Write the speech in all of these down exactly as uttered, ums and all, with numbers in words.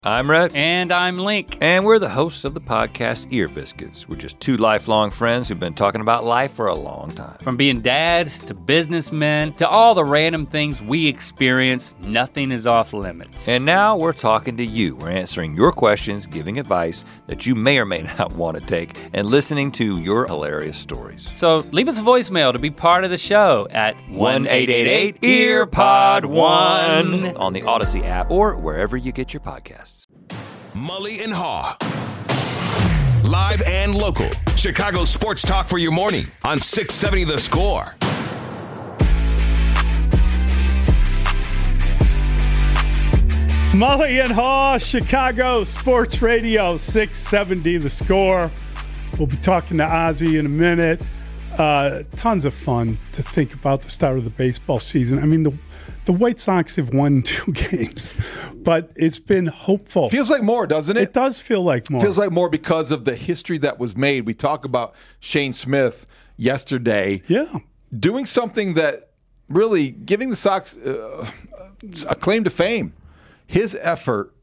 I'm Rhett. And I'm Link. And we're the hosts of the podcast Ear Biscuits. We're just two lifelong friends who've been talking about life for a long time. From being dads to businessmen to all the random things we experience, nothing is off limits. And now we're talking to you. We're answering your questions, giving advice that you may or may not want to take, and listening to your hilarious stories. So leave us a voicemail to be part of the show at one eight eight eight E A R P O D one on the Odyssey app or wherever you get your podcasts. Mully and Haw. Live and local. Chicago sports talk for your morning on six seventy The Score. Mully and Haw, Chicago Sports Radio, six seventy The Score. We'll be talking to Ozzie in a minute. Uh, tons of fun to think about the start of the baseball season. I mean, the The White Sox have won two games, but it's been hopeful. Feels like more, doesn't it? It does feel like more. Feels like more because of the history that was made. We talk about Shane Smith yesterday. Yeah. Doing something that really giving the Sox uh, a claim to fame. His effort,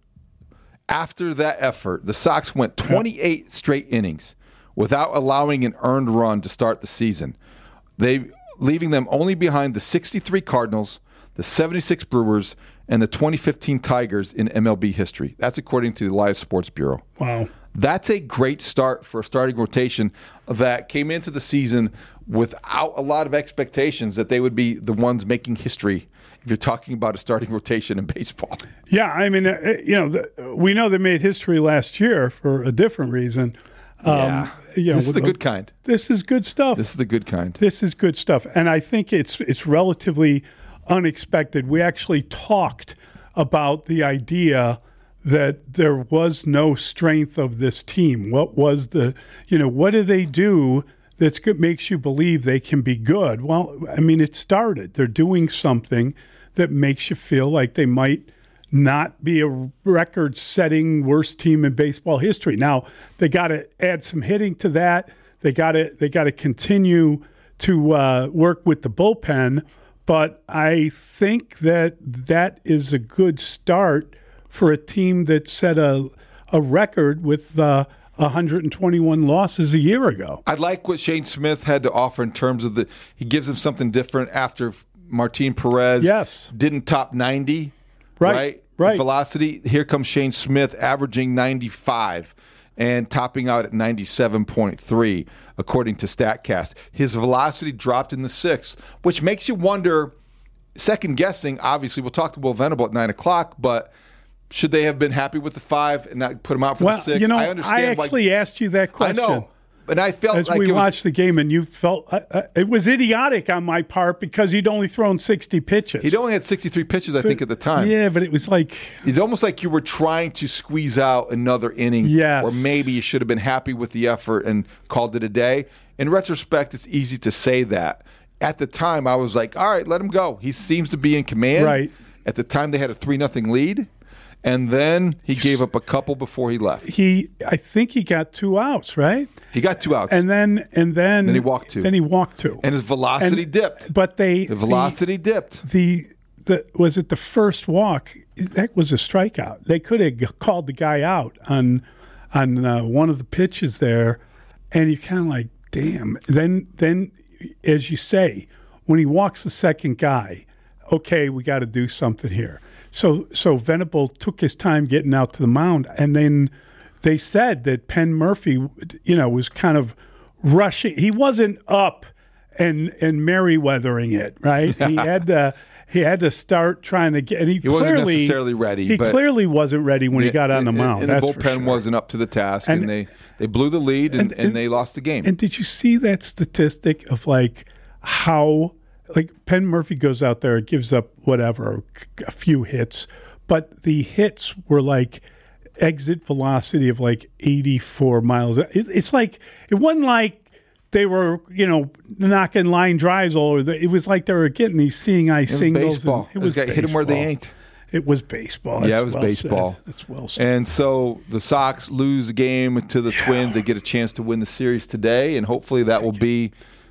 after that effort, the Sox went twenty-eight yeah. straight innings without allowing an earned run to start the season. They leaving them only behind the sixty-three Cardinals, the seventy-six Brewers, and the twenty fifteen Tigers in M L B history. That's according to the Live Sports Bureau. Wow. That's a great start for a starting rotation that came into the season without a lot of expectations that they would be the ones making history if you're talking about a starting rotation in baseball. Yeah, I mean, uh, you know, the, we know they made history last year for a different reason. Um, yeah. You know, this is the good kind. This is good stuff. This is the good kind. This is good stuff. And I think it's it's relatively unexpected. We actually talked about the idea that there was no strength of this team. What was the, you know, what do they do that makes you believe they can be good? Well, I mean, it started. They're doing something that makes you feel like they might not be a record-setting worst team in baseball history. Now, they got to add some hitting to that. They got to they got to continue to uh, work with the bullpen. But I think that that is a good start for a team that set a a record with uh, one hundred twenty-one losses a year ago. I like what Shane Smith had to offer in terms of the – he gives them something different after Martin Perez yes. didn't top ninety, right? Right. right. Velocity. Here comes Shane Smith averaging ninety-five and topping out at ninety-seven point three, according to StatCast. His velocity dropped in the sixth, which makes you wonder, second-guessing, obviously, we'll talk to Will Venable at nine o'clock, but should they have been happy with the five and not put him out for well, the six? You know, I understand. I actually like, asked you that question. I know. And I felt As like we it was, watched the game, and you felt uh, uh, it was idiotic on my part because he'd only thrown sixty pitches. He'd only had sixty-three pitches, I but, think, at the time. Yeah, but it was like it's almost like you were trying to squeeze out another inning. Yes. Or maybe you should have been happy with the effort and called it a day. In retrospect, it's easy to say that. At the time, I was like, all right, let him go. He seems to be in command. Right. At the time, they had a three nothing lead. And then he gave up a couple before he left. He, I think he got two outs, right? He got two outs, and then and then then he walked two. Then he walked two, and his velocity and, dipped. But they the velocity the, dipped. The the was it the first walk? That was a strikeout. They could have called the guy out on on uh, one of the pitches there, and you kind of like, damn. Then then, as you say, when he walks the second guy, okay, we got to do something here. So so Venable took his time getting out to the mound, and then they said that Penn Murphy, you know, was kind of rushing. He wasn't up and and Merryweathering it, right? He had to he had to start trying to get. And he, he clearly, wasn't necessarily ready. He but clearly wasn't ready when the, he got on the mound. And that's the bullpen for sure. wasn't up to the task, and, and they they blew the lead, and, and, and, and they lost the game. And did you see that statistic of like how? Like Penn Murphy goes out there, gives up whatever, a few hits, but the hits were like exit velocity of like eighty-four miles. It, it's like, it wasn't like they were, you know, knocking line drives all over. The, it was like they were getting these seeing eye singles. Baseball. And it was baseball. Hit them where they ain't. It was baseball. Yeah, That's it was well baseball. Said. That's well said. And so the Sox lose the game to the yeah. Twins. They get a chance to win the series today, and hopefully that Thank will you. be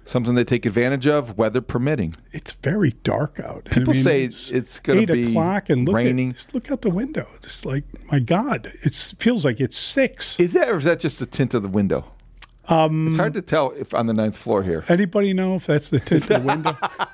something they take advantage of, weather permitting. It's very dark out. People I mean, say it's, it's going to eight be o'clock and look raining. At, just look out the window. It's like, my God, it feels like it's six. Is that or is that just the tint of the window? Um, it's hard to tell if on the ninth floor here. Anybody know if that's the tint of the window?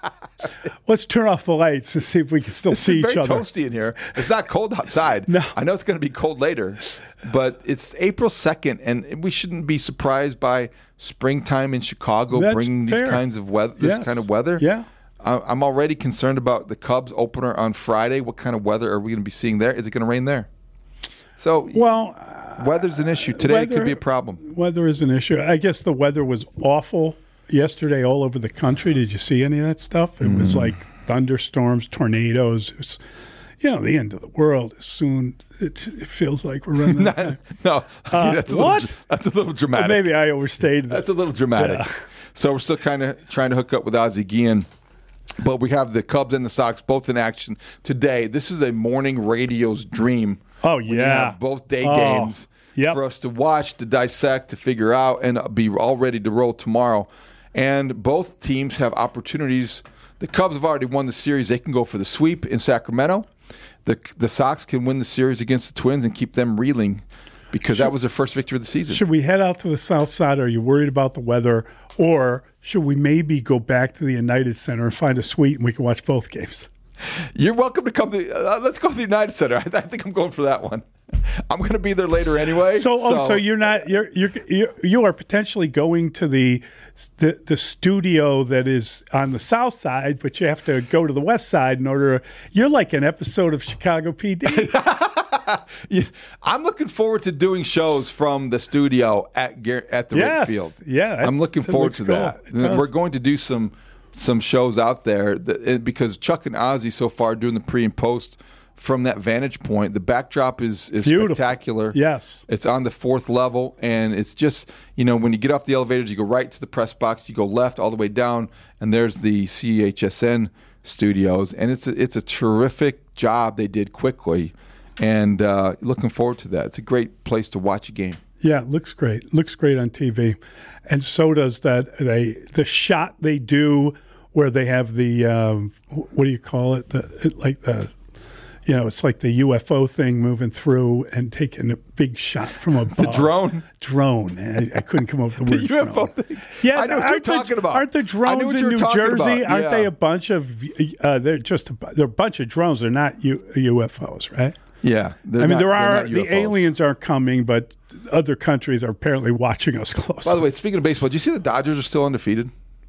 Let's turn off the lights and see if we can still It's see each very other. toasty in here. It's not cold outside. No. I know it's going to be cold later, but it's April second, and we shouldn't be surprised by springtime in Chicago That's bringing these fair. kinds of weather. This Yes. kind of weather. Yeah. I- I'm already concerned about the Cubs opener on Friday. What kind of weather are we going to be seeing there? Is it going to rain there? So, Well, weather's an issue. Today it could weather- be a problem. weather is an issue. I guess the weather was awful yesterday all over the country. Did you see any of that stuff? It Mm. was like thunderstorms, tornadoes. It was, you know, the end of the world is soon. It, it feels like we're running out of time. No, Uh, that's a what? Little, that's a little dramatic. Maybe I overstayed that. That's a little dramatic. Yeah. So we're still kind of trying to hook up with Ozzie Guillen. But we have the Cubs and the Sox both in action today. This is a morning radio's dream. Oh, when you yeah. have both day Oh, games yep. for us to watch, to dissect, to figure out, and be all ready to roll tomorrow. And both teams have opportunities. The Cubs have already won the series. They can go for the sweep in Sacramento. The the Sox can win the series against the Twins and keep them reeling because that was their first victory of the season. Should we head out to the south side? Are you worried about the weather? Or should we maybe go back to the United Center and find a suite and we can watch both games? You're welcome to come to. Uh, let's go to the United Center. I, I think I'm going for that one. I'm going to be there later anyway. So, oh, so you're not you're you're you're you are potentially going to the, the the studio that is on the south side, but you have to go to the west side in order. You're like an episode of Chicago P D. Yeah, I'm looking forward to doing shows from the studio at Gar- at the Yes. Wright Field. Yeah, that's- I'm looking that forward looks to cool. that. It does. We're going to do some some shows out there that, it- because Chuck and Ozzie so far doing the pre and post from that vantage point. The backdrop is is Beautiful. spectacular. Yes. It's on the fourth level, and it's just, you know, when you get off the elevators, you go right to the press box, you go left all the way down, and there's the C H S N studios, and it's a, it's a terrific job they did quickly, and uh, looking forward to that. It's a great place to watch a game. Yeah, it looks great. Looks great on T V, and so does that. They the shot they do where they have the um, what do you call it? The it, like the. You know, it's like the U F O thing moving through and taking a big shot from above. The drone? Drone. I, I couldn't come up with the word U F O drone. thing? Yeah, I know what you're aren't there- talking about. Aren't there I knew drones what in you were New talking Jersey? about. Aren't Yeah. they a bunch of? Uh, they're just a, they're a bunch of drones. They're not U, U F Os, right? Yeah, I mean, not- there they're are not the U F Os. aliens aren't coming, but other countries are apparently watching us closely. By the way, speaking of baseball, do you see the Dodgers are still undefeated?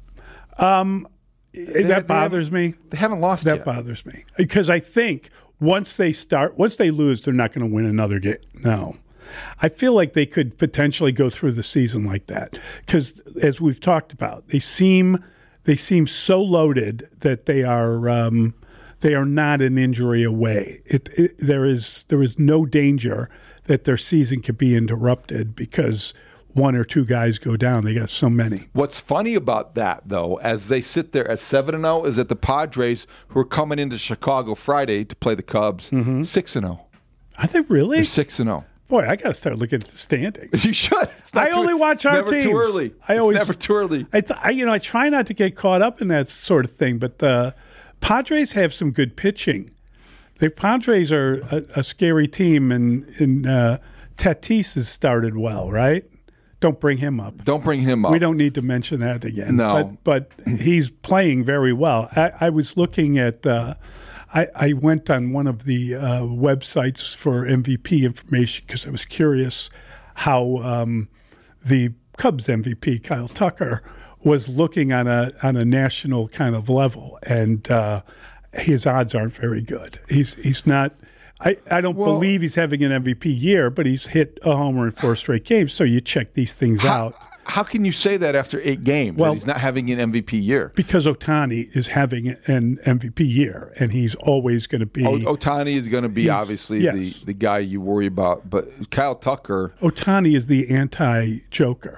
that they bothers me. They haven't lost That yet. bothers me because I think once they start, once they lose, they're not going to win another game. No, I feel like they could potentially go through the season like that because, as we've talked about, they seem they seem so loaded that they are um, they are not an injury away. It, it, there is there is no danger that their season could be interrupted because one or two guys go down. They got so many. What's funny about that, though, as they sit there at seven and zero, is that the Padres, who are coming into Chicago Friday to play the Cubs, six and zero. Are they really? They're six and zero. Boy, I got to start looking at the standings. You should. It's not I too- only watch it's our never teams. too early. I it's always- never too early. I, th- I, you know, I try not to get caught up in that sort of thing, but the Padres have some good pitching. The Padres are a, a scary team, and, and uh, Tatis has started well, right? Don't bring him up. Don't bring him up. We don't need to mention that again. No. But, but he's playing very well. I, I was looking at, uh, I, I went on one of the uh, websites for M V P information because I was curious how um, the Cubs M V P, Kyle Tucker, was looking on a on a national kind of level. And uh, his odds aren't very good. He's, he's not. I, I don't Well- believe he's having an M V P year, but he's hit a homer in four straight games. So you check these things How, out how can you say that after eight games? Well- that he's not having an M V P year. because Ohtani is having an M V P year, and he's always going to be. O- Ohtani is going to be He's- obviously yes. the, the guy you worry about, but Kyle Tucker. Ohtani is the anti-Joker.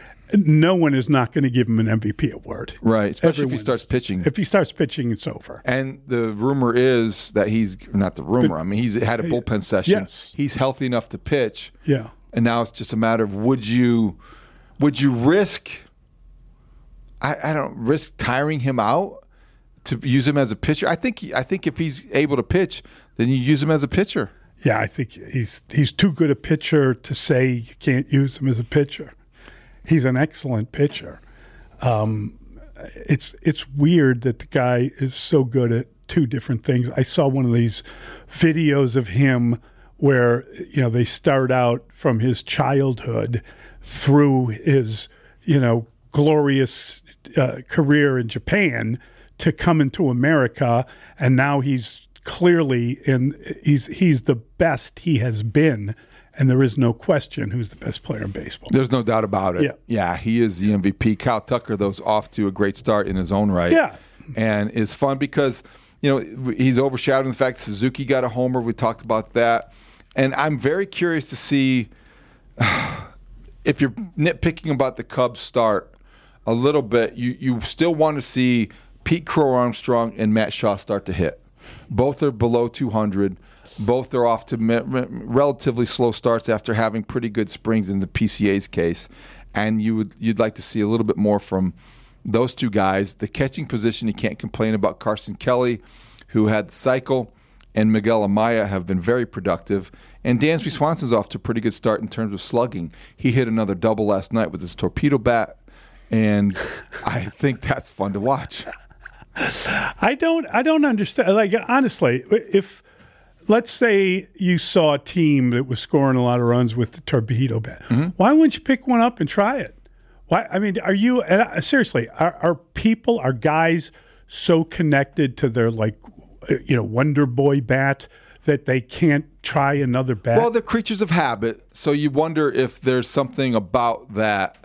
No one is not going to give him an M V P award. Right, especially if he Everyone starts is. pitching. If he starts pitching, it's over. And the rumor is that he's not the rumor. I mean, he's had a bullpen session. Yes. He's healthy enough to pitch. Yeah. And now it's just a matter of would you would you risk I, I don't risk tiring him out to use him as a pitcher. I think I think if he's able to pitch, then you use him as a pitcher. Yeah, I think he's he's too good a pitcher to say you can't use him as a pitcher. He's an excellent pitcher. Um, it's it's weird that the guy is so good at two different things. I saw one of these videos of him where, you know, they start out from his childhood through his, you know, glorious uh, career in Japan to come into America, and now he's clearly in he's he's the best he has been, and there is no question who's the best player in baseball. There's no doubt about it. Yeah, yeah he is the M V P. Kyle Tucker, though's off to a great start in his own right. Yeah. And it's fun because, you know, he's overshadowing the fact Suzuki got a homer. We talked about that. And I'm very curious to see if you're nitpicking about the Cubs start a little bit, you, you still want to see Pete Crow Armstrong and Matt Shaw start to hit. Both are below two hundred. Both are off to me- relatively slow starts after having pretty good springs in the P C A's case. And you would, you'd like to see a little bit more from those two guys. The catching position, you can't complain about. Carson Kelly, who had the cycle, and Miguel Amaya have been very productive. And Dansby Swanson's off to a pretty good start in terms of slugging. He hit another double last night with his torpedo bat, and I think that's fun to watch. I don't I don't understand. Like, honestly, if let's say you saw a team that was scoring a lot of runs with the torpedo bat, mm-hmm. why wouldn't you pick one up and try it? Why? I mean, are you uh, seriously? Are, are people, are guys so connected to their, like, you know, Wonder Boy bat that they can't try another bat? Well, they're creatures of habit, so you wonder if there's something about that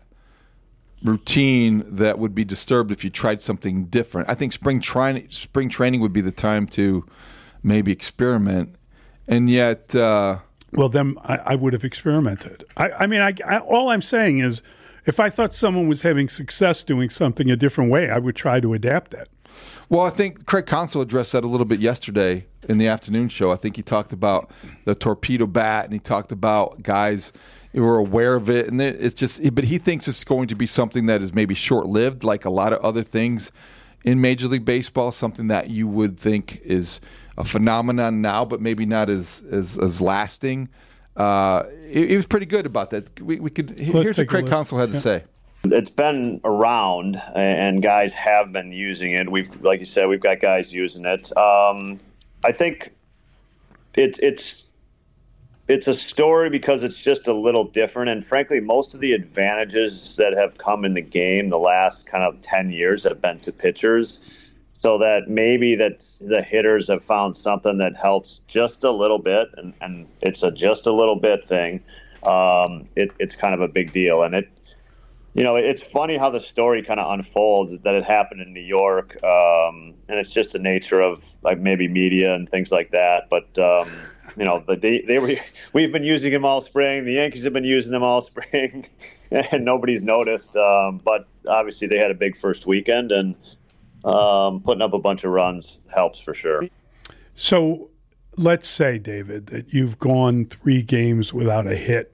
routine that would be disturbed if you tried something different. I think spring training, spring training would be the time to maybe experiment, and yet, uh, well, then I, I would have experimented. I, I mean, I, I, all I'm saying is, if I thought someone was having success doing something a different way, I would try to adapt that. Well, I think Craig Counsell addressed that a little bit yesterday in the afternoon show. I think he talked about the torpedo bat, and he talked about guys who were aware of it, and it's just. But he thinks it's going to be something that is maybe short-lived, like a lot of other things in Major League Baseball. Something that you would think is a phenomenon now, but maybe not as as, as lasting. Uh, he, he was pretty good about that. We, we could. Let's here's what Craig Counsell had yeah. to say. It's been around, and guys have been using it. We've, like you said, we've got guys using it. Um, I think it, it's it's a story because it's just a little different. And frankly, most of the advantages that have come in the game the last kind of ten years have been to pitchers. So that maybe that the hitters have found something that helps just a little bit, and, and it's a just a little bit thing. Um, it, it's kind of a big deal, and it. You know, it's funny how the story kind of unfolds, that it happened in New York, um, and it's just the nature of, like, maybe media and things like that. But um, you know, the, they they were we've been using them all spring. The Yankees have been using them all spring, and nobody's noticed. Um, but obviously, they had a big first weekend, and um, putting up a bunch of runs helps for sure. So, let's say, David, that you've gone three games without a hit,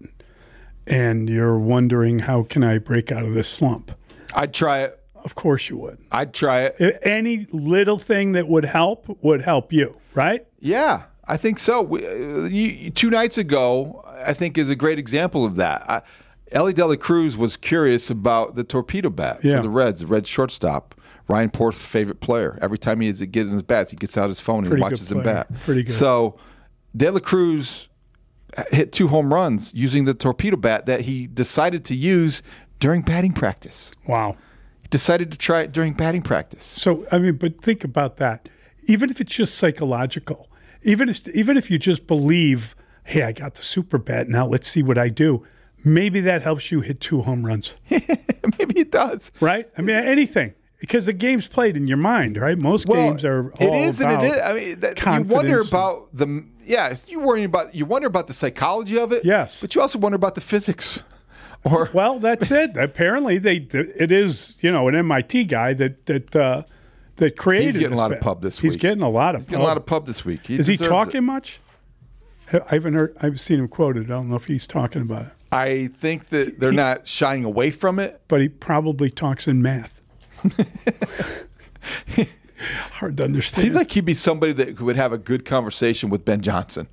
and you're wondering, how can I break out of this slump? I'd try it. Of course you would. I'd try it. Any little thing that would help would help you, right? Yeah, I think so. We, uh, you, two nights ago, I think, is a great example of that. I, Ellie De La Cruz was curious about the torpedo bat yeah. for the Reds, the Reds shortstop. Ryan Porth's favorite player. Every time he gets in his bats, he gets out his phone and Pretty watches him bat. Pretty good. So De La Cruz hit two home runs using the torpedo bat that he decided to use during batting practice. Wow. He decided to try it during batting practice. So, I mean, but think about that. Even if it's just psychological, even if, even if you just believe, hey, I got the super bat, now let's see what I do, maybe that helps you hit two home runs. Maybe it does. Right? I mean, anything. Because the game's played in your mind, right? Most well, games are all it is about and it is. I mean, that, you wonder about the yeah. You worry about you wonder about the psychology of it. Yes, but you also wonder about the physics. Or well, that's it. Apparently, they it is you know an M I T guy that that uh, that created. He's getting a lot bit. of pub this He's week. He's getting a lot of. He's getting pub. a lot of pub this week. He is he talking it. much? I haven't heard. I've seen him quoted. I don't know if he's talking about it. I think that they're he, not shying away from it. But he probably talks in math. Hard to understand. Seems like he'd be somebody that would have a good conversation with Ben Johnson.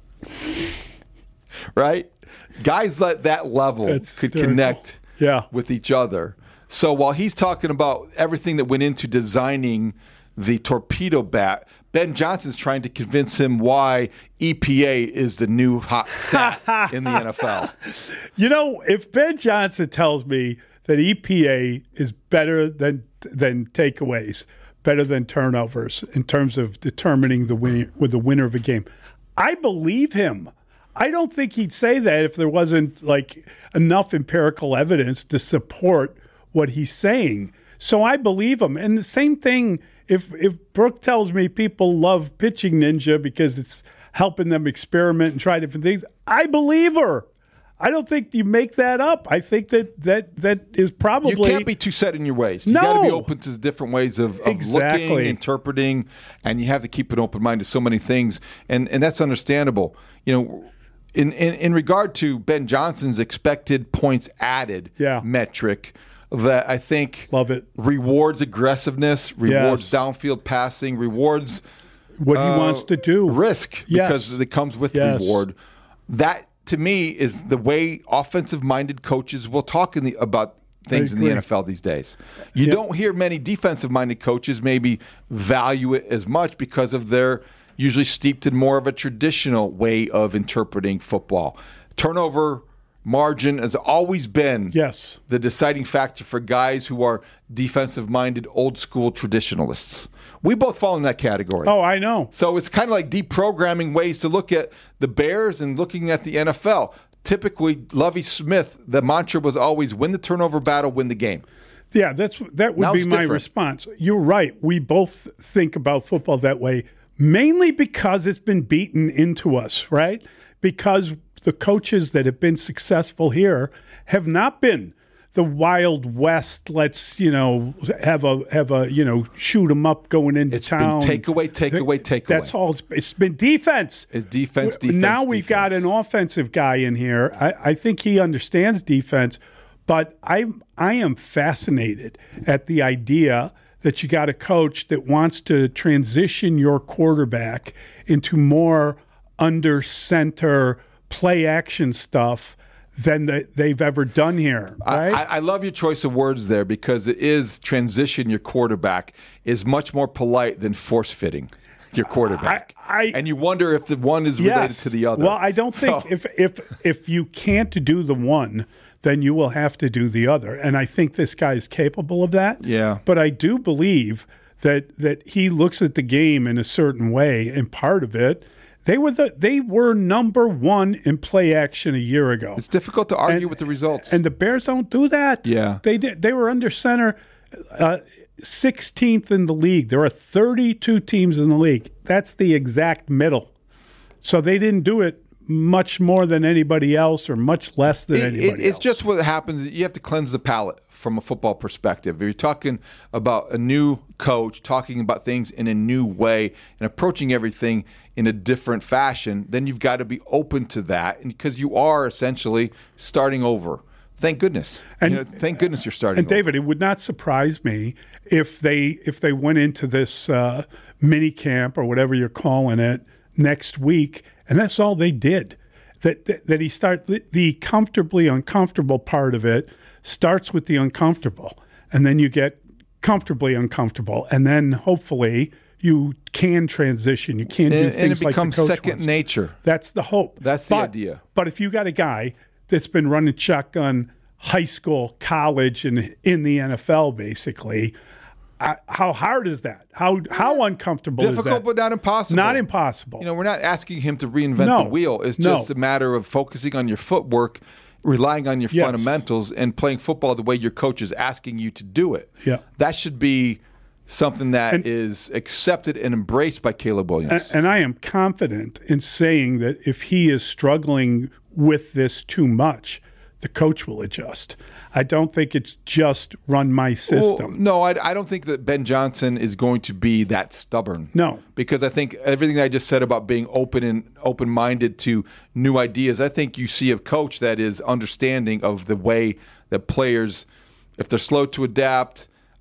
Right? Guys at that level That's could hysterical. connect Yeah. with each other. So while he's talking about everything that went into designing the torpedo bat, Ben Johnson's trying to convince him why E P A is the new hot stat in the N F L. You know, if Ben Johnson tells me that E P A is better than than takeaways, better than turnovers in terms of determining the winner with the winner of a game, I believe him. I don't think he'd say that if there wasn't like enough empirical evidence to support what he's saying. So I believe him. And the same thing if if Brooke tells me people love Pitching Ninja because it's helping them experiment and try different things, I believe her. I don't think you make that up. I think that that, that is probably... You can't be too set in your ways. You No. got to be open to different ways of, of Exactly. looking, interpreting, and you have to keep an open mind to so many things. And and that's understandable. You know, in, in, in regard to Ben Johnson's expected points added Yeah. metric, that I think Love it. rewards aggressiveness, rewards Yes. downfield passing, rewards what he uh, wants to do. risk Yes. because it comes with Yes. reward. That to me is the way offensive-minded coaches will talk in the, about things in the agree. N F L these days. You Yep. don't hear many defensive-minded coaches maybe value it as much because of their usually steeped in more of a traditional way of interpreting football. Turnover margin has always been Yes. the deciding factor for guys who are defensive-minded, old-school traditionalists. We both fall in that category. Oh, I know. So it's kind of like deprogramming ways to look at the Bears and looking at the N F L. Typically, Lovie Smith, the mantra was always win the turnover battle, win the game. Yeah, that's that would Now be it's my different. response. You're right. We both think about football that way, mainly because it's been beaten into us, right? Because the coaches that have been successful here have not been the Wild West. Let's you know have a have a you know shoot 'em up going into It's been town. takeaway, takeaway, takeaway. That's all. It's, it's been defense. It's defense, defense, Now we've got defense. an offensive guy in here. I, I think he understands defense, but I I am fascinated at the idea that you got a coach that wants to transition your quarterback into more under center play action stuff than the, they've ever done here. Right? I, I love your choice of words there because it is transition your quarterback is much more polite than force fitting your quarterback. I- I- and you wonder if the one is related Yes. to the other. Well, I don't think So- if if if you can't do the one, then you will have to do the other. And I think this guy is capable of that. Yeah. But I do believe that that he looks at the game in a certain way, and part of it, they were the they were number one in play action a year ago. It's difficult to argue And- with the results. And the Bears don't do that. Yeah. They did. They were under center, uh, sixteenth in the league. There are thirty-two teams in the league. That's the exact middle. So they didn't do it much more than anybody else, or much less than It- it- anybody it's else. just what happens. You have to cleanse the palate from a football perspective. If you're talking about a new coach, talking about things in a new way, and approaching everything in a different fashion, then you've got to be open to that, because you are essentially starting over. Thank goodness. And- you know, thank goodness you're starting And over. David, it would not surprise me if they if they went into this uh, mini camp or whatever you're calling it next week, and that's all they did. That that, that he start the, the comfortably uncomfortable part of it starts with the uncomfortable, and then you get comfortably uncomfortable, and then hopefully you can transition. You can do And- and things it like the becomes coach second wants. nature. That's the hope. That's the But- idea. But if you got a guy that's been running shotgun high school, college, and in the N F L, basically, uh, how hard is that? How how uncomfortable is that? Difficult, but not impossible. Not impossible. You know, we're not asking him to reinvent No. the wheel. It's No. just a matter of focusing on your footwork, relying on your Yes. fundamentals, and playing football the way your coach is asking you to do it. Yeah. That should be something that is And- accepted and embraced by Caleb Williams. And, and I am confident in saying that if he is struggling with this too much, the coach will adjust. I don't think it's just run my Well, system. no, I, I don't think that Ben Johnson is going to be that stubborn. No. Because I think everything I just said about being open and open-minded to new ideas, I think you see a coach that is understanding of the way that players, if they're slow to adapt,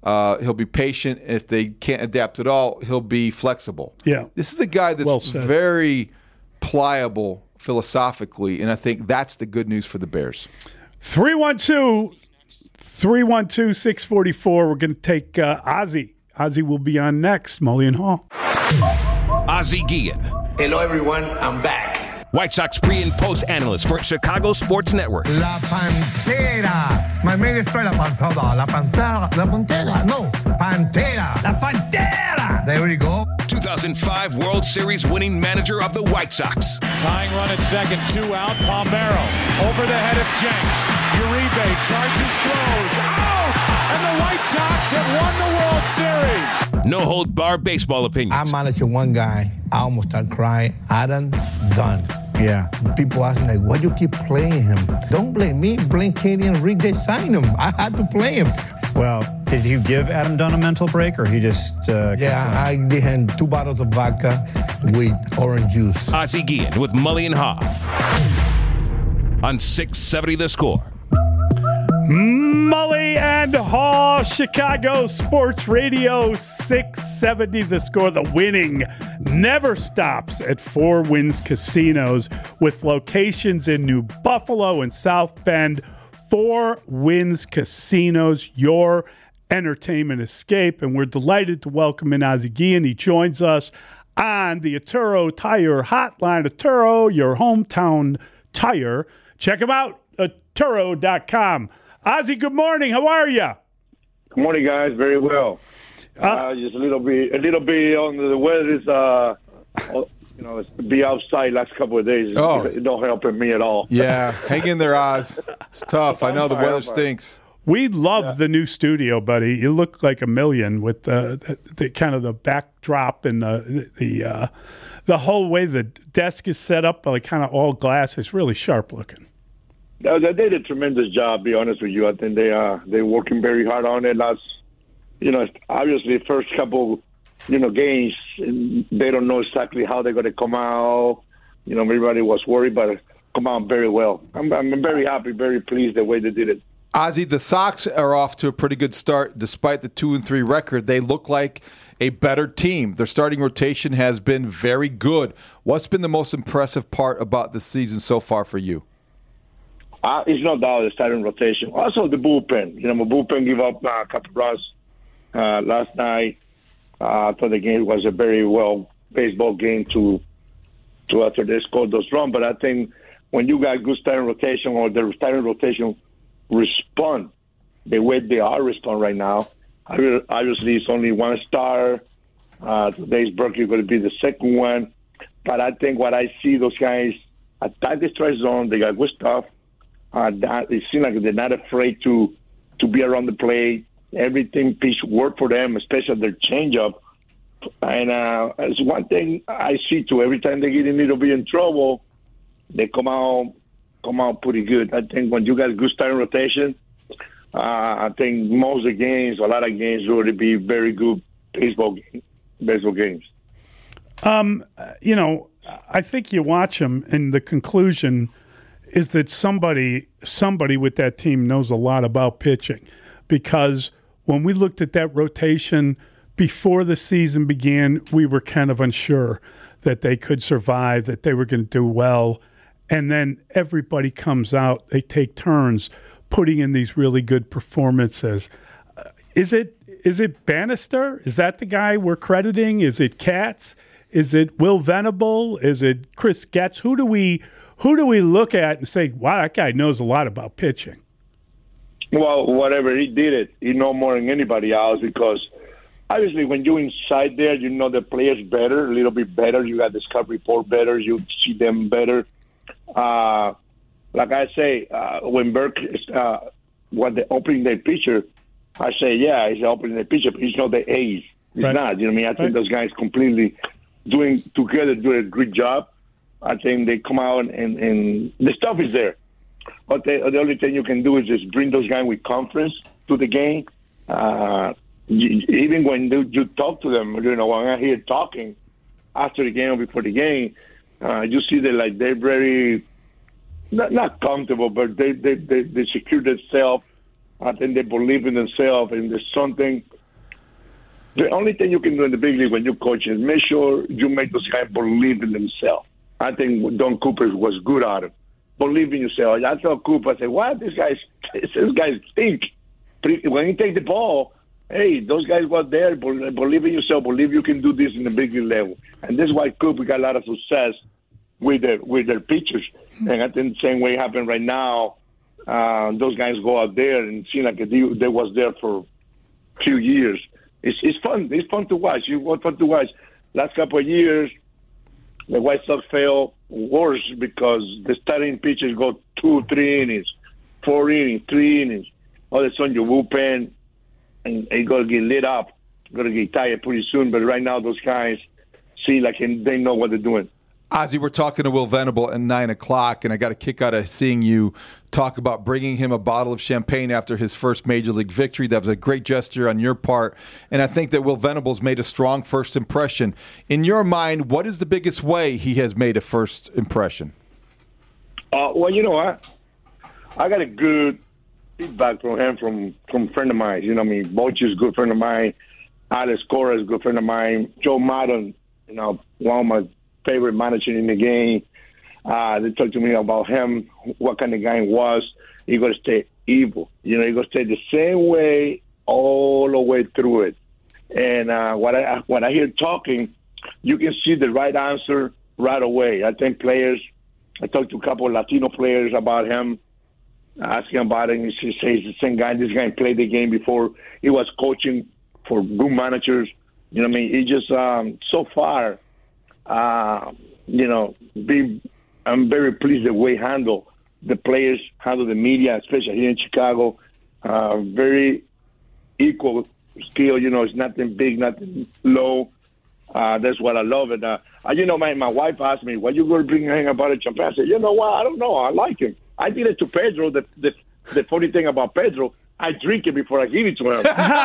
Uh, he'll be patient. If they can't adapt at all, he'll be flexible. Yeah. This is a guy that's Well said. very pliable philosophically, and I think that's the good news for the Bears. three one two, three one two, six four four. We're going to take uh, Ozzy. Ozzy will be on next. Mully and Hall. Ozzy Guillen, Hello, everyone. I'm back. White Sox pre and post analyst for Chicago Sports Network. La Pantera. My maid is la Pantera. La Pantera. La Pantera. No. Pantera. La Pantera. There we go. two thousand five World Series winning manager of the White Sox. Tying run at second, two out. Palmeiro over the head of Jenks. Uribe charges, throws, out! And the White Sox have won the World Series. No hold bar baseball opinions. I managed one guy. I almost started crying. Adam Dunn. Yeah. People ask me, like, why do you keep playing him? Don't blame me. Blame Katie and Rick. They signed him. I had to play him. Well, did you give Adam Dunn a mental break, or he just... Uh, yeah, I did him two bottles of vodka with orange juice. Ozzy Guillen with Mully and Haw on six seventy The Score. Mully and Haw, Chicago Sports Radio, six seventy The Score. The winning never stops at Four Winds Casinos with locations in New Buffalo and South Bend. Four Winds Casinos, your entertainment escape. And we're delighted to welcome in Ozzy Guillen. He joins us on the Arturo Tire Hotline. Arturo, your hometown tire. Check him out, Arturo dot com. Ozzy, good morning. How are you? Good morning, guys. Very well. Uh, uh, just a little bit, a little bit on the weather is, uh, you know, it's be outside last couple of days. Oh. It don't help me at all. Yeah, hang in there, Oz. It's tough. I know the weather stinks. We love yeah. the new studio, buddy. You look like a million with the, the, the kind of the backdrop and the the uh, the whole way the desk is set up, like kind of all glass. It's really sharp looking. They did a tremendous job. Be honest with you, I think they are they're working very hard on it. Last, you know, obviously first couple, you know, games, they don't know exactly how they're going to come out. You know, everybody was worried, but come out very well. I'm, I'm very happy, very pleased the way they did it. Ozzy, the Sox are off to a pretty good start, despite the two and three record. They look like a better team. Their starting rotation has been very good. What's been the most impressive part about the season so far for you? Uh, it's no doubt the starting rotation. Also the bullpen. You know, the bullpen gave up uh, a couple runs uh, last night. Uh, I thought the game was a very well baseball game to to after they scored those runs. But I think when you got good starting rotation or the starting rotation respond the way they are respond right now, obviously it's only one star. Uh, today's Berkeley going to be the second one. But I think what I see those guys attack the strike zone. They got good stuff. Uh, that, it seems like they're not afraid to to be around the plate. Everything pitch work for them, especially their changeup. And uh, it's one thing I see too. Every time they get a little bit in trouble, they come out come out pretty good. I think when you got good starting rotation, uh, I think most of the games, a lot of games, will be very good baseball game, baseball games. Um, you know, I think you watch them, and the conclusion is that somebody somebody with that team knows a lot about pitching, because when we looked at that rotation before the season began, we were kind of unsure that they could survive, that they were going to do well, and then everybody comes out, they take turns putting in these really good performances. Uh, is it is it Bannister? Is that the guy we're crediting? Is it Katz? Is it Will Venable? Is it Chris Getz? Who do we Who do we look at and say, wow, that guy knows a lot about pitching? Well, whatever, he did it. He know more than anybody else, because obviously when you're inside there, you know the players better, a little bit better. You got the scout report better. You see them better. Uh, like I say, uh, when Burke, uh, when the opening day pitcher, I say, yeah, he's the opening day pitcher, but he's not the ace. He's right. not. You know what I mean? I think right. those guys completely doing together do a great job. I think they come out and, and the stuff is there. But the, the only thing you can do is just bring those guys with confidence to the game. Uh, you, even when you, you talk to them, you know, when I hear talking after the game or before the game, uh, you see that like they're very not, not comfortable, but they they, they, they secure themselves. I think they believe in themselves, and there's something The only thing you can do in the big league when you coach is make sure you make those guys believe in themselves. I think Don Cooper was good at it. Believe in yourself. I told Cooper, I said, what? This guy, this guy stink. When you take the ball, hey, those guys were there. Believe in yourself. Believe you can do this in the big league level. And this is why Cooper got a lot of success with their with their pitchers. And I think the same way happened right now. Uh, those guys go out there and seem like they, they was there for a few years. It's it's fun. It's fun to watch. You want fun to watch. Last couple of years, the White Sox fell worse because the starting pitchers go two, three innings, four innings, three innings. All of a sudden, your bullpen, and you got to get lit up. You got to get tired pretty soon. But right now, those guys see like they know what they're doing. Ozzie, we're talking to Will Venable at nine o'clock, and I got a kick out of seeing you talk about bringing him a bottle of champagne after his first Major League victory. That was a great gesture on your part, and I think that Will Venable's made a strong first impression. In your mind, what is the biggest way he has made a first impression? Uh, well, you know what? I got a good feedback from him from, from a friend of mine. You know what I mean? Bochy is a good friend of mine. Alex Cora is a good friend of mine. Joe Maddon, you know, one of my favorite manager in the game. Uh, they talked to me about him, what kind of guy he was. He got to stay evil. You know, he got to stay the same way all the way through it. And uh, what I when I hear talking, you can see the right answer right away. I think players, I talked to a couple of Latino players about him, asking about it. And he says he's the same guy. This guy played the game before. He was coaching for good managers. You know what I mean? He just, um, so far, Uh, you know, be, I'm very pleased the way he handle the players, handle the media, especially here in Chicago. Uh, very equal skill. You know, it's nothing big, nothing low. Uh, that's what I love. And uh, you know, my my wife asked me, "Why you going to bring him about a champagne?" I said, "You know what? I don't know. I like him. I did it to Pedro. The the, the funny thing about Pedro." I drink it before I give it to him.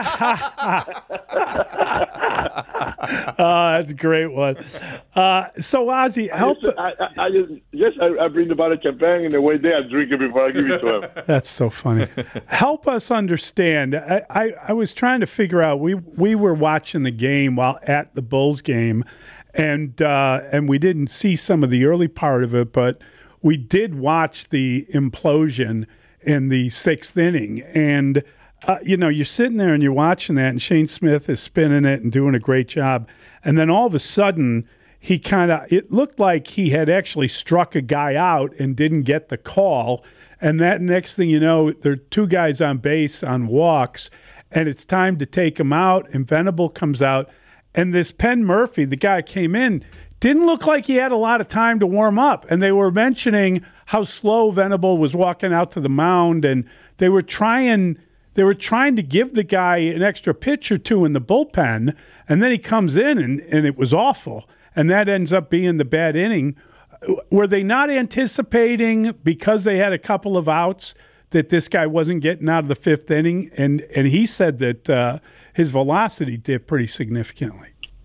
Oh, that's a great one. Uh, so, Ozzie, help. I just, I, I, I just, just I, I bring the bottle of champagne, and the way they I drink it before I give it to him. That's so funny. Help us understand. I, I, I was trying to figure out. We we were watching the game while at the Bulls game, and uh, and we didn't see some of the early part of it, but we did watch the implosion in the sixth inning. And, uh, you know, you're sitting there and you're watching that, and Shane Smith is spinning it and doing a great job. And then all of a sudden, he kind of, it looked like he had actually struck a guy out and didn't get the call. And that next thing you know, there are two guys on base on walks, and it's time to take him out. And Venable comes out. And this Penn Murphy, the guy came in, didn't look like he had a lot of time to warm up. And they were mentioning how slow Venable was walking out to the mound, and they were trying they were trying to give the guy an extra pitch or two in the bullpen, and then he comes in, and, and it was awful. And that ends up being the bad inning. Were they not anticipating, because they had a couple of outs, that this guy wasn't getting out of the fifth inning? And, and he said that uh, his velocity dipped pretty significantly.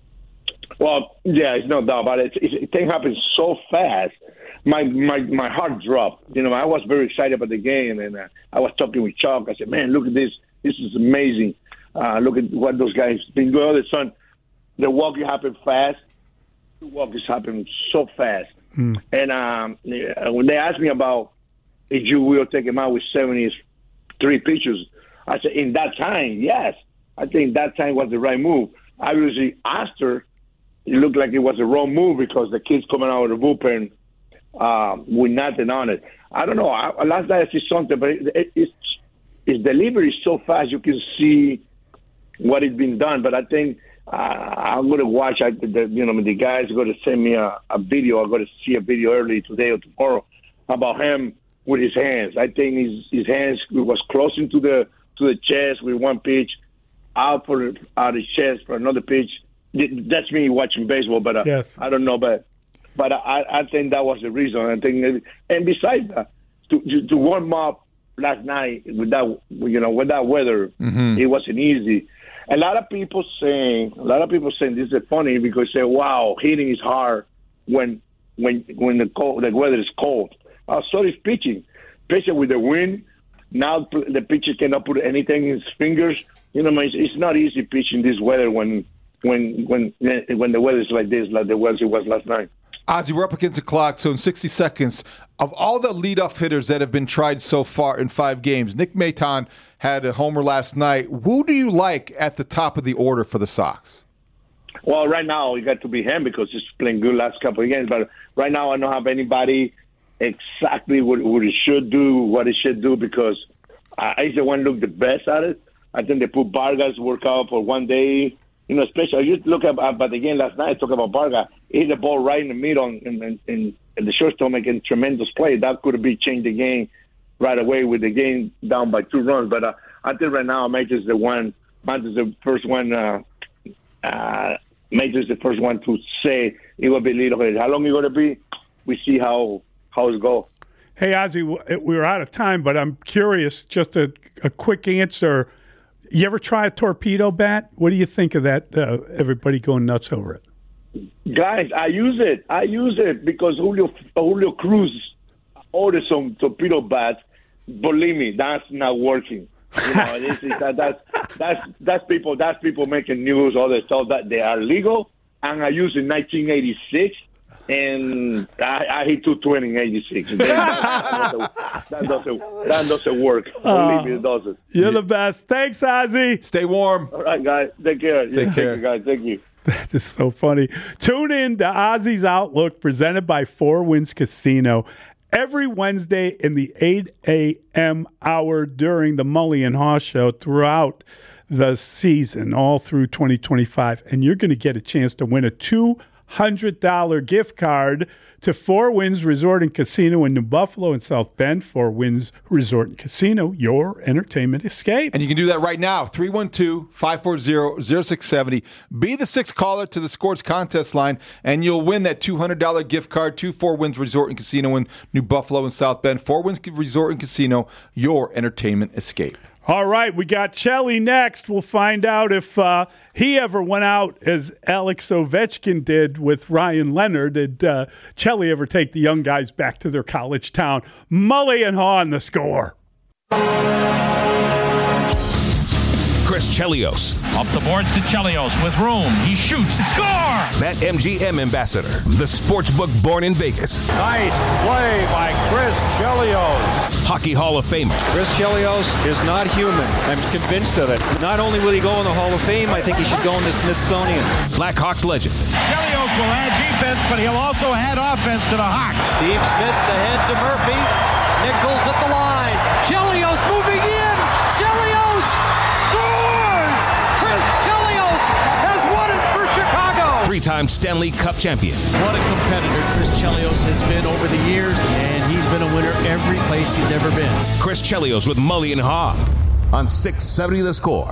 Well, yeah, it's no doubt about it. It's, it's, thing happens so fast. My, my my heart dropped. You know, I was very excited about the game, and uh, I was talking with Chuck. I said, "Man, look at this! This is amazing. Uh, look at what those guys been doing." All of a sudden, the walking happened fast. The walking happened so fast. Mm. And um, when they asked me about if you will take him out with seventy-three pitches, I said, "In that time, yes. I think that time was the right move." Obviously, after it looked like it was the wrong move because the kids coming out of the bullpen. Um, with nothing on it. I don't know. I, last night I see something, but it, it, it's its delivery is so fast you can see what is being done. But I think uh, I'm going to watch. I, the, you know, the guys are going to send me a, a video. I'm going to see a video early today or tomorrow about him with his hands. I think his his hands was closing to the to the chest with one pitch, out for out his chest for another pitch. That's me watching baseball, but uh, yes. I don't know, but. But I, I think that was the reason. I think, and besides that, to, to, to warm up last night with that, you know, with that weather, mm-hmm. it wasn't easy. A lot of people saying, a lot of people saying this is funny because they say, "Wow, hitting is hard when when when the cold, the weather is cold." Uh, so is pitching, pitching with the wind. now the pitcher cannot put anything in his fingers. You know, it's, it's not easy pitching this weather when when when when the weather is like this, like the weather was last night. Ozzie, we're up against the clock, so in sixty seconds, of all the leadoff hitters that have been tried so far in five games, Nick Maton had a homer last night. Who do you like at the top of the order for the Sox? Well, right now, it got to be him because he's playing good last couple of games. But right now, I don't have anybody exactly what, what he should do, what he should do, because uh, he's the one who looked the best at it. I think they put Vargas work out for one day. You know, especially, you look at, at the game last night, I talk about Vargas. He hit the ball right in the middle, and, and, and, and the shortstop making tremendous play. That could have been changed the game right away with the game down by two runs. But uh, I think right now, Maton is the one, Maton is the first one, uh, uh, Maton is the first one to say it will be leader. How long it going to be? We see how, how it goes. Hey, Ozzie, we're out of time, but I'm curious, just a, a quick answer. You ever try a torpedo bat? What do you think of that? Uh, everybody going nuts over it. Guys, I use it. I use it because Julio Julio Cruz ordered some torpedo bats. Believe me, that's not working. You know, this is, that, that's that's that's people that's people making news, all that stuff that they are legal. And I used in nineteen eighty-six. And I, I hit two twenty in eighty-six. That, that, doesn't, that, doesn't, that doesn't work. Uh, Believe me, it doesn't. You're the best. Thanks, Ozzie. Stay warm. All right, guys. Take care. Take yeah, care. Thank you, guys. Thank you. That is so funny. Tune in to Ozzie's Outlook, presented by Four Winds Casino, every Wednesday in the eight a.m. hour during the Mully and Haw Show throughout the season, all through twenty twenty-five. And you're going to get a chance to win a two hundred dollars gift card to Four Winds Resort and Casino in New Buffalo and South Bend. Four Winds Resort and Casino, your entertainment escape. And you can do that right now, three one two, five four zero, zero six seven zero. Be the sixth caller to the Scores contest line, and you'll win that two hundred dollars gift card to Four Winds Resort and Casino in New Buffalo and South Bend. Four Winds Resort and Casino, your entertainment escape. All right, we got Chelly next. We'll find out if uh, he ever went out as Alex Ovechkin did with Ryan Leonard. Did uh, Chelly ever take the young guys back to their college town? Mully and Haw on The Score. Chris Chelios. Up the boards to Chelios with room. He shoots. Score! That M G M ambassador. The sportsbook born in Vegas. Nice play by Chris Chelios. Hockey Hall of Famer. Chris Chelios is not human. I'm convinced of it. Not only will he go in the Hall of Fame, I think he should go in the Smithsonian. Blackhawks legend. Chelios will add defense, but he'll also add offense to the Hawks. Steve Smith ahead to Murphy. Nichols at the line. Chelios moving in. Chelios scores! Chris Chelios has won it for Chicago. Three-time Stanley Cup champion. What a competitor Chris Chelios has been over the years, and he's been a winner every place he's ever been. Chris Chelios with Mully and Haw on six seventy The Score.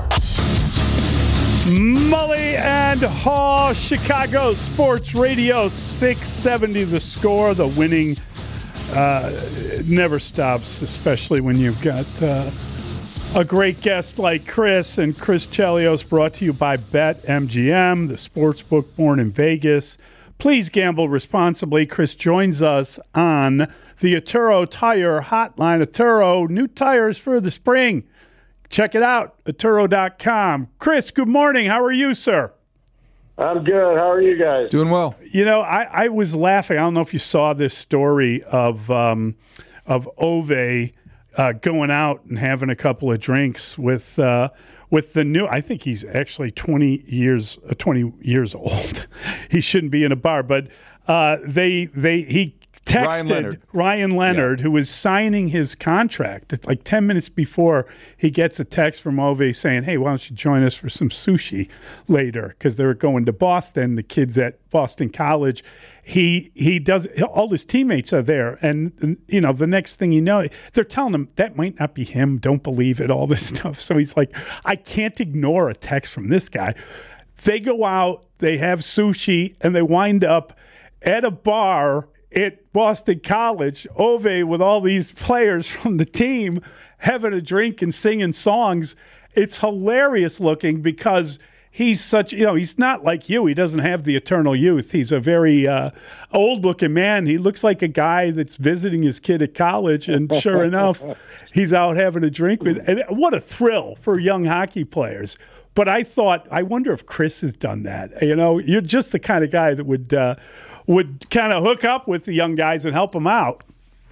Mully and Haw, Chicago Sports Radio, six seventy The Score. The winning uh, never stops, especially when you've got uh, a great guest like Chris. And Chris Chelios, brought to you by BetMGM, the sportsbook born in Vegas. Please gamble responsibly. Chris joins us on the Atturo Tire Hotline. Atturo, new tires for the spring. Check it out, Atturo dot com. Chris, good morning. How are you, sir? I'm good. How are you guys? Doing well. You know, I, I was laughing. I don't know if you saw this story of um, of Ove uh, going out and having a couple of drinks with uh, with the new. I think he's actually twenty years uh, twenty years old. He shouldn't be in a bar, but uh, they they he. texted Ryan Leonard, Ryan Leonard yeah. who was signing his contract. It's like ten minutes before he gets a text from Ove saying, hey, why don't you join us for some sushi later? Because they were going to Boston, the kids at Boston College. He he does, all his teammates are there. And, you know, the next thing you know, they're telling him that might not be him. Don't believe it, all this stuff. So he's like, I can't ignore a text from this guy. They go out, they have sushi, and they wind up at a bar at Boston College, Ove with all these players from the team having a drink and singing songs. It's hilarious looking because he's such, you know, he's not like you. He doesn't have the eternal youth. He's a very uh, old-looking man. He looks like a guy that's visiting his kid at college, and sure enough, he's out having a drink with. And what a thrill for young hockey players. But I thought, I wonder if Chris has done that. You know, you're just the kind of guy that would uh, would kind of hook up with the young guys and help them out.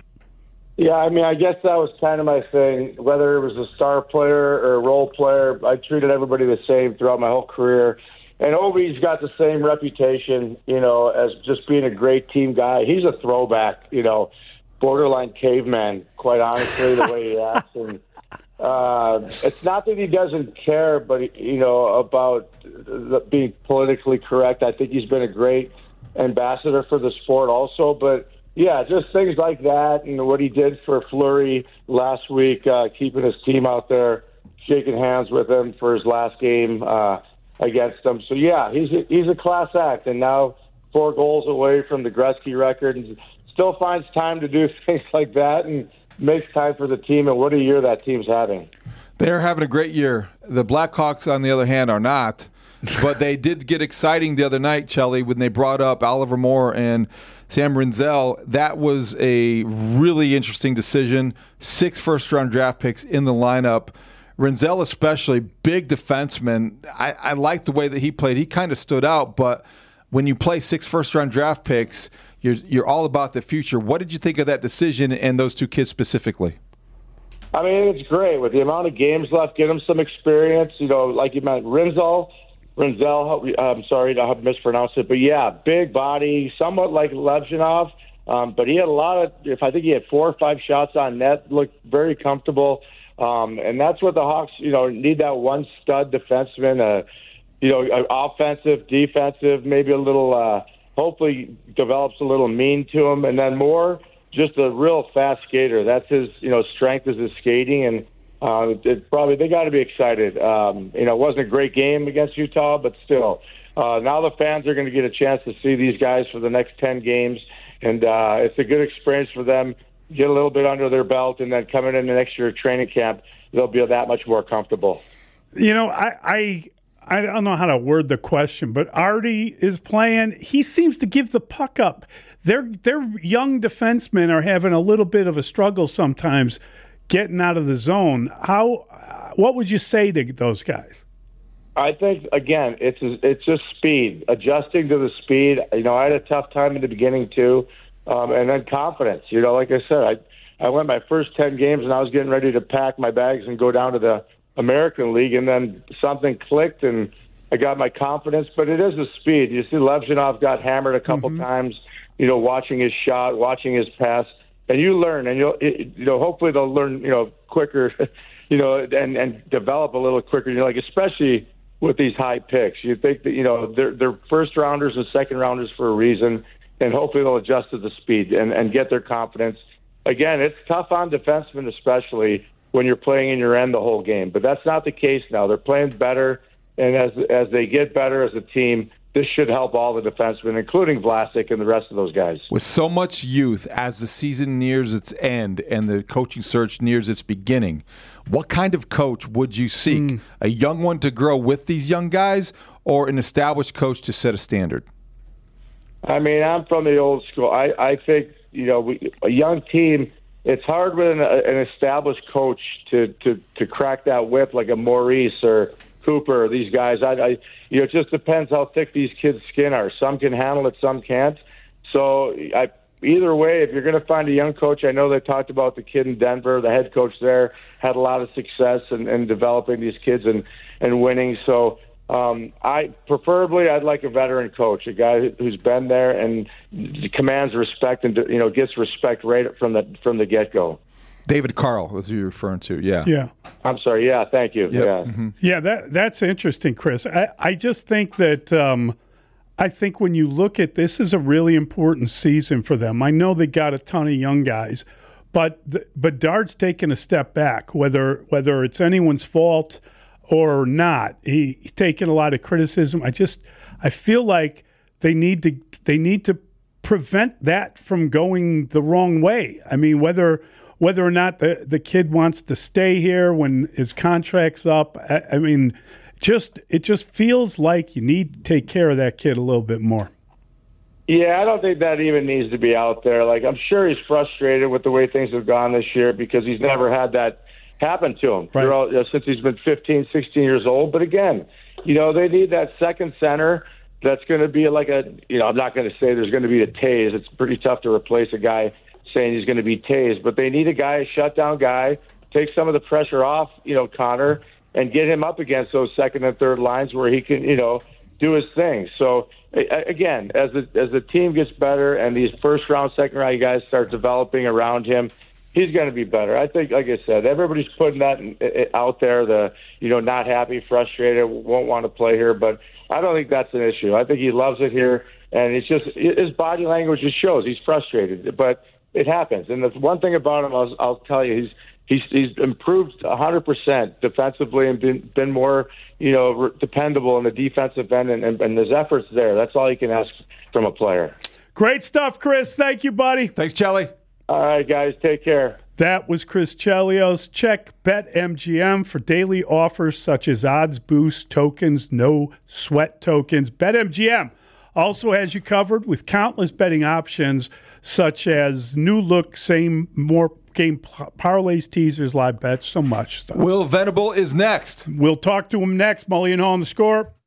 Yeah, I mean, I guess that was kind of my thing. Whether it was a star player or a role player, I treated everybody the same throughout my whole career. And Obi's got the same reputation, you know, as just being a great team guy. He's a throwback, you know, borderline caveman, quite honestly, the way he acts. And uh, it's not that he doesn't care, but, you know, about the, being politically correct. I think he's been a great ambassador for the sport also, but yeah, just things like that, and what he did for Fleury last week, uh, keeping his team out there, shaking hands with him for his last game uh, against them. So yeah, he's a, he's a class act, and now four goals away from the Gretzky record, and still finds time to do things like that, and makes time for the team. And what a year that team's having! They're having a great year. The Blackhawks, on the other hand, are not. But they did get exciting the other night, Chelly, when they brought up Oliver Moore and Sam Rinzel. That was a really interesting decision. Six first-round draft picks in the lineup. Rinzel especially, big defenseman. I, I like the way that he played. He kind of stood out, but when you play six first-round draft picks, you're, you're all about the future. What did you think of that decision and those two kids specifically? I mean, it's great. With the amount of games left, get them some experience. You know, like you meant, Rinzel, Rinzel, I'm sorry to have mispronounced it, but yeah, big body, somewhat like Levchinov, um, but he had a lot of, if I think he had four or five shots on net, looked very comfortable, um, and that's what the Hawks, you know, need, that one stud defenseman, uh, you know, offensive, defensive, maybe a little, uh, hopefully develops a little mean to him, and then more just a real fast skater. That's his, you know, strength is his skating, and Uh, it probably they got to be excited. Um, you know, it wasn't a great game against Utah, but still, uh, now the fans are going to get a chance to see these guys for the next ten games, and uh, it's a good experience for them. Get a little bit under their belt, and then coming in the next year training camp, they'll be that much more comfortable. You know, I, I I don't know how to word the question, but Artie is playing. He seems to give the puck up. Their their young defensemen are having a little bit of a struggle sometimes getting out of the zone. How? What would you say to those guys? I think, again, it's it's just speed, adjusting to the speed. You know, I had a tough time in the beginning too, um, and then confidence. You know, like I said, I I went my first ten games and I was getting ready to pack my bags and go down to the American League, and then something clicked and I got my confidence. But it is the speed. You see, Levchinov got hammered a couple mm-hmm. times. You know, watching his shot, watching his pass. And you learn, and you'll, you know, hopefully they'll learn, you know, quicker, you know, and, and develop a little quicker. You know, like especially with these high picks, you think that, you know, they're they're first rounders and second rounders for a reason, and hopefully they'll adjust to the speed and, and get their confidence. Again, it's tough on defensemen, especially when you're playing in your end the whole game. But that's not the case now. They're playing better, and as as they get better as a team, this should help all the defensemen, including Vlasic and the rest of those guys. With so much youth, as the season nears its end and the coaching search nears its beginning, what kind of coach would you seek? Mm. A young one to grow with these young guys, or an established coach to set a standard? I mean, I'm from the old school. I, I think, you know, we, a young team, it's hard with an, an established coach to, to, to crack that whip like a Maurice or Cooper, these guys. I, I, you know, it just depends how thick these kids' skin are. Some can handle it, some can't. So, I, either way, if you're going to find a young coach, I know they talked about the kid in Denver. The head coach there had a lot of success in, in developing these kids and, and winning. So, um, I preferably I'd like a veteran coach, a guy who's been there and commands respect and, you know, gets respect right from the from the get go. David Carl was who you're referring to, yeah. Yeah. I'm sorry, yeah, thank you. Yep. Yeah, mm-hmm. yeah. That that's interesting, Chris. I, I just think that um, I think when you look at this is a really important season for them. I know they got a ton of young guys, but the, but Dart's taken a step back, whether whether it's anyone's fault or not. He, he's taken a lot of criticism. I just I feel like they need to they need to prevent that from going the wrong way. I mean, whether Whether or not the, the kid wants to stay here when his contract's up, I, I mean, just it just feels like you need to take care of that kid a little bit more. Yeah, I don't think that even needs to be out there. Like, I'm sure he's frustrated with the way things have gone this year because he's never had that happen to him right. throughout, uh, since he's been fifteen, sixteen years old. But again, you know, they need that second center that's going to be like a, you know, I'm not going to say there's going to be a Taze. It's pretty tough to replace a guy saying he's going to be Taze. But they need a guy, a shutdown guy, take some of the pressure off, you know, Connor, and get him up against those second and third lines where he can, you know, do his thing. So, again, as the, as the team gets better and these first-round, second-round guys start developing around him, he's going to be better. I think, like I said, everybody's putting that in, in, out there, the, you know, not happy, frustrated, won't want to play here. But I don't think that's an issue. I think he loves it here, and it's just his body language just shows he's frustrated. But it happens. And the one thing about him, I'll, I'll tell you, he's He's, he's improved one hundred percent defensively and been, been more, you know, re- dependable in the defensive end, and, and, and his efforts there. That's all you can ask from a player. Great stuff, Chris. Thank you, buddy. Thanks, Chelly. All right, guys. Take care. That was Chris Chelios. Check BetMGM for daily offers such as odds boost tokens, no sweat tokens. BetMGM also has you covered with countless betting options such as new look, same, more game parlays, teasers, live bets, so much stuff. Will Venable is next. We'll talk to him next. Mully and Hall on the Score.